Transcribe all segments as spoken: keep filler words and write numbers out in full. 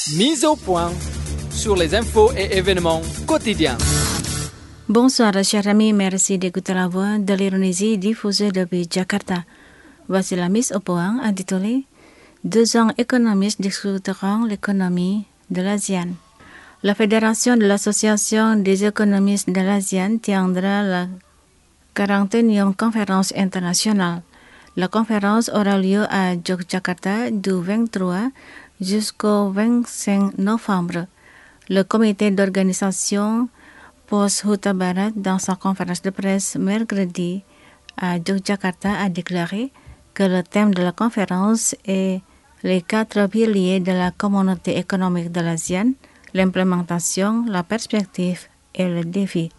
Mise au point sur les infos et événements quotidiens. Bonsoir chers amis, merci d'écouter la voix de l'Indonésie diffusée depuis Jakarta. Voici la mise au point intitulée Deux ans économistes discuteront l'économie de l'ASEAN. La Fédération de l'Association des économistes de l'ASEAN tiendra la quarantaine conférence internationale. La conférence aura lieu à Yogyakarta du vingt-trois jusqu'au vingt-cinq novembre. Le comité d'organisation Pos Huta Barat, dans sa conférence de presse mercredi à Yogyakarta, a déclaré que le thème de la conférence est les quatre piliers de la communauté économique de l'ASEAN, l'implémentation, la perspective et le défi.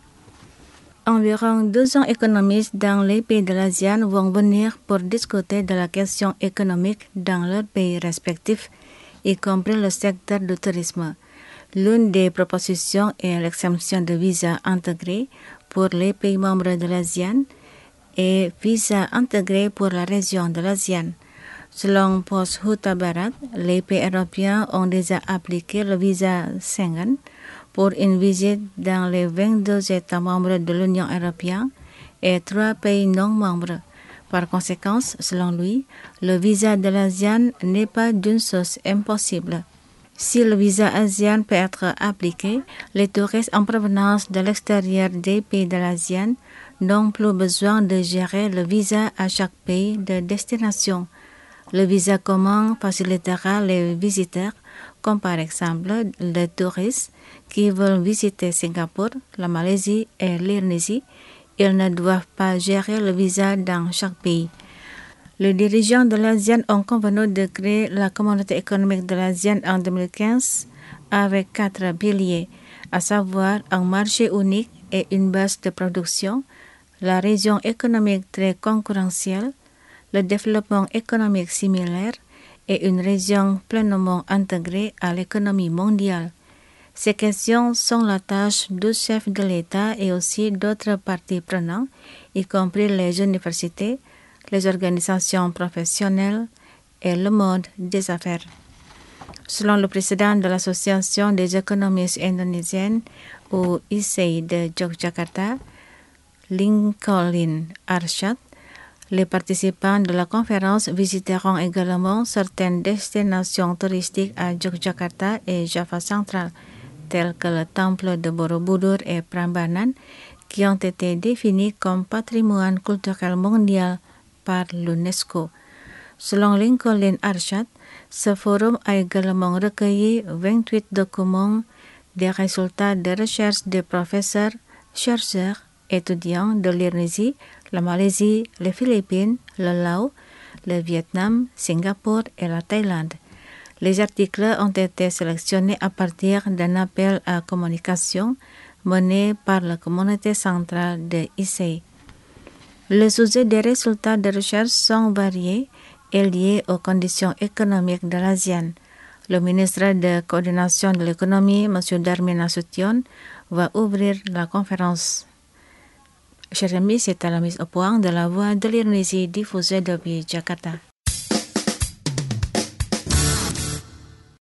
Environ deux cents économistes dans les pays de l'ASEAN vont venir pour discuter de la question économique dans leurs pays respectifs, y compris le secteur du tourisme. L'une des propositions est l'exemption de visa intégré pour les pays membres de l'ASEAN et visa intégré pour la région de l'ASEAN. Selon Pos Huta Barat, les pays européens ont déjà appliqué le visa Schengen pour une visite dans les vingt-deux États membres de l'Union européenne et trois pays non membres. Par conséquent, selon lui, le visa de l'ASEAN n'est pas d'une chose impossible. Si le visa ASEAN peut être appliqué, les touristes en provenance de l'extérieur des pays de l'ASEAN n'ont plus besoin de gérer le visa à chaque pays de destination. Le visa commun facilitera les visiteurs, comme par exemple les touristes qui veulent visiter Singapour, la Malaisie et l'Indonésie. Ils ne doivent pas gérer le visa dans chaque pays. Les dirigeants de l'ASEAN ont convenu de créer la communauté économique de l'ASEAN en deux mille quinze avec quatre piliers, à savoir un marché unique et une base de production, la région économique très concurrentielle, le développement économique similaire et une région pleinement intégrée à l'économie mondiale. Ces questions sont la tâche du chef de l'État et aussi d'autres parties prenantes, y compris les universités, les organisations professionnelles et le monde des affaires. Selon le président de l'Association des économistes indonésiennes, ou I C I de Yogyakarta, Lincoln Arshad, les participants de la conférence visiteront également certaines destinations touristiques à Yogyakarta et Java central, telles que le temple de Borobudur et Prambanan, qui ont été définis comme patrimoine culturel mondial par l'UNESCO. Selon Lincoln Arshad, ce forum a également recueilli vingt-huit documents des résultats de recherche des professeurs, chercheurs, étudiants de l'Indonésie, la Malaisie, les Philippines, le Laos, le Vietnam, Singapour et la Thaïlande. Les articles ont été sélectionnés à partir d'un appel à communication mené par la communauté centrale de I C I. Le sujet des résultats de recherche sont variés et liés aux conditions économiques de l'ASEAN. Le ministre de coordination de l'économie, M. Darmin Nasution, va ouvrir la conférence. Chers amis, c'est à la mise au point de la voix de l'Indonésie diffusée depuis Jakarta.